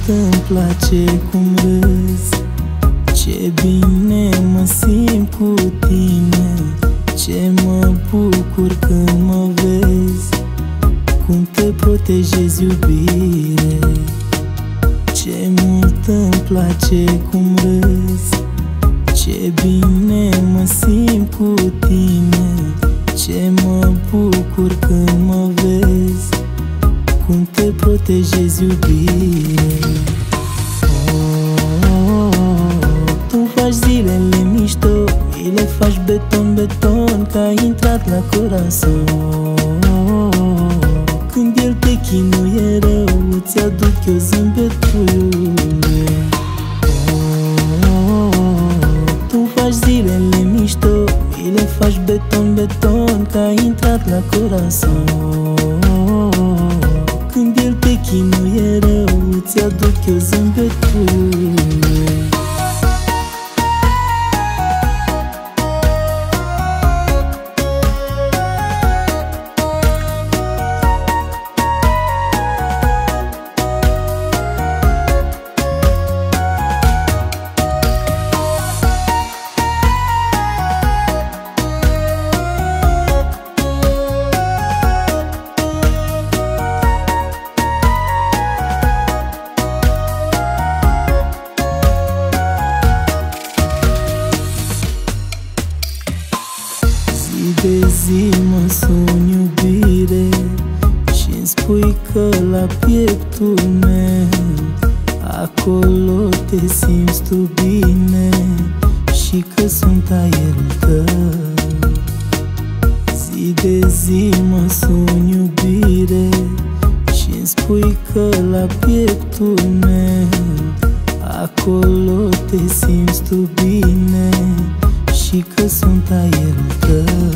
îmi place cum râzi, ce bine mă simt cu tine, ce mă bucur când mă vezi, cum te protejezi, iubire. Ce mult îmi place cum râzi, ce bine mă simt cu tine, ce mă bucur când mă vezi, cum te protejezi, iubire. Tu faci zilele mișto, mi le faci beton, beton, că ai intrat la corazon. Când el te chinuie rău, îți aduc eu zâmbetul, iubire. Tu faci zilele mișto, mi le faci beton, beton, că ai intrat la corazon. Când el te chinuie rău, îți aduc eu zâmbetul. De zi mă sun, iubire, și-mi spui că la pieptul meu acolo te simți tu bine și că sunt aerul tău. Zi de zi mă sun, iubire, și-mi spui că la pieptul meu acolo te simți tu bine și că sunt aerul tău.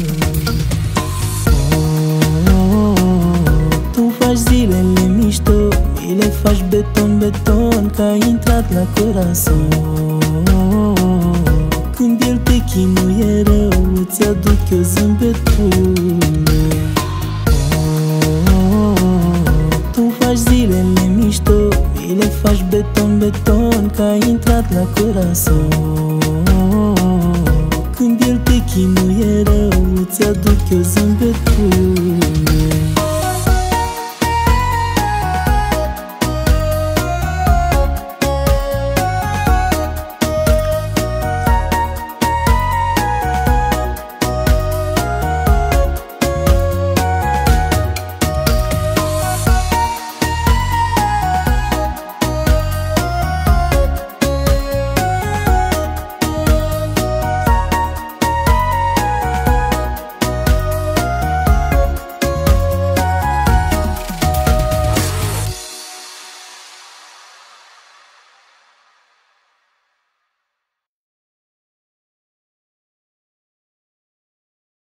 Tu faci zilele mișto, mi le faci beton, beton, că ai intrat la corazon. Când el te chinuie rău, îți aduc eu zâmbetul meu. Tu faci zilele mișto, mi le faci beton, beton, că ai intrat la corazon.